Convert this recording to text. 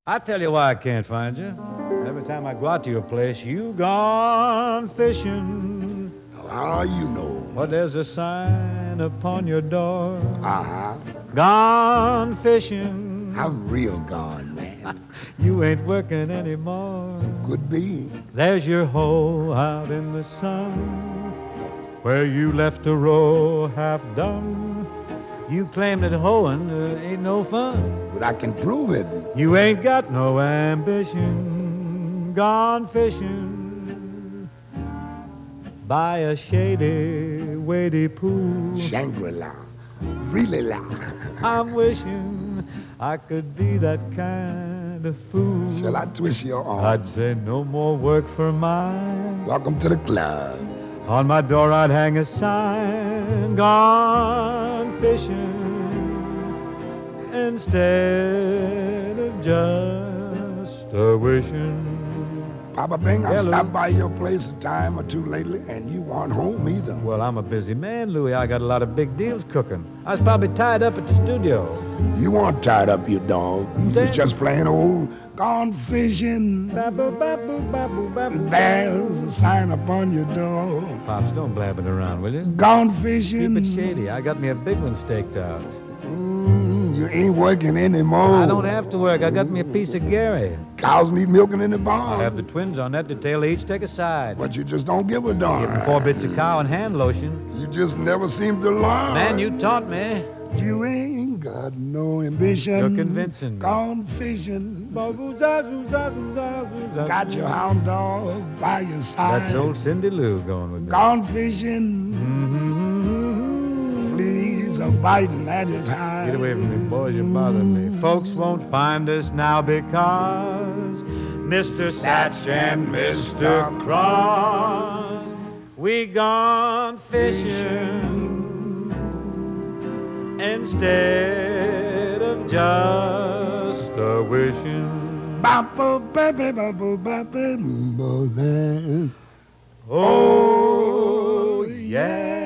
I tell you why I can't find you. Every time I go out to your place, you gone fishing. How you know? But there's a sign upon your door. Uh-huh. Gone fishing. I'm real gone, man. You ain't working anymore. Could be. There's your hoe out in the sun, where you left a row half done. You claim that hoeing ain't no fun. But I can prove it. You ain't got no ambition. Gone fishing by a shady, wadey pool. Shangri-La. Really la. I'm wishing I could be that kind of fool. Shall I twist your arm? I'd say no more work for mine. Welcome to the club. On my door I'd hang a sign, gone fishing, instead of just a wishing. Papa Bing, I've Hello. stopped by your place a time or two lately, and you aren't home either. Well, I'm a busy man, Louis. I got a lot of big deals cooking. I was probably tied up at the studio. You weren't tied up, you dog. You was Then- just plain old gone fishing. Baboo, baboo, baboo, baboo. There's a sign upon your door. Pops, don't blab it around, will you? Gone fishing. Keep it shady. I got me a big one staked out. You ain't working anymore. I don't have to work. I got me a piece of Gary. Cows need milking in the barn. I have the twins on that detail. They each take a side. But you just don't give a Give them darn. 4 bits of cow and hand lotion. You just never seem to learn. Man, you taught me. You ain't got no ambition. You're convincing me. Gone fishing. Got your hound dog by your side. That's old Cindy Lou going with me. Gone fishing. Mm-hmm. Fleas are biting at his hide. Get away from me, boys. You bother me. Folks won't find us now because Mr. Satch and Mr. Cross, we gone fishing instead of just a wishing. Oh, yeah.